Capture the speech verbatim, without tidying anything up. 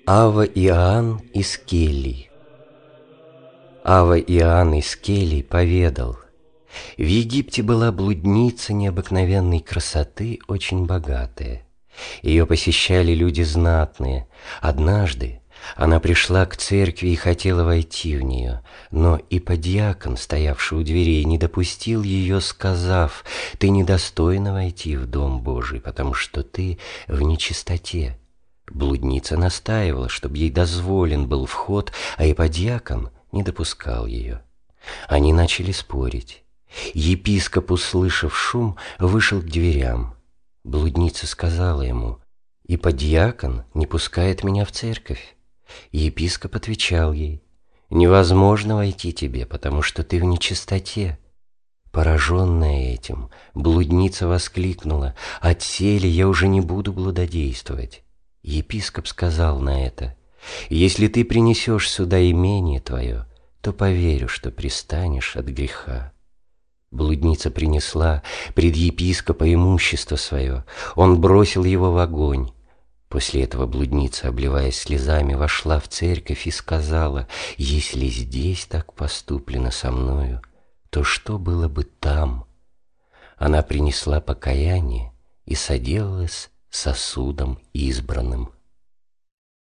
Ава Иоанн из Келий. Ава Иоанн из Келий поведал: в Египте была блудница необыкновенной красоты, очень богатая. Ее посещали люди знатные. Однажды она пришла к церкви и хотела войти в нее, но иподиакон, стоявший у дверей, не допустил ее, сказав: «Ты недостойна войти в Дом Божий, потому что ты в нечистоте». Блудница настаивала, чтобы ей дозволен был вход, а иподиакон не допускал ее. Они начали спорить. Епископ, услышав шум, вышел к дверям. Блудница сказала ему: «Иподиакон не пускает меня в церковь». Епископ отвечал ей: «Невозможно войти тебе, потому что ты в нечистоте». Пораженная этим, блудница воскликнула: «Отселе я уже не буду блудодействовать». Епископ сказал на это: «Если ты принесешь сюда имение твое, то поверю, что пристанешь от греха». Блудница принесла пред епископа имущество свое, он бросил его в огонь. После этого блудница, обливаясь слезами, вошла в церковь и сказала: «Если здесь так поступлено со мною, то что было бы там?» Она принесла покаяние и соделалась сосудом избранным.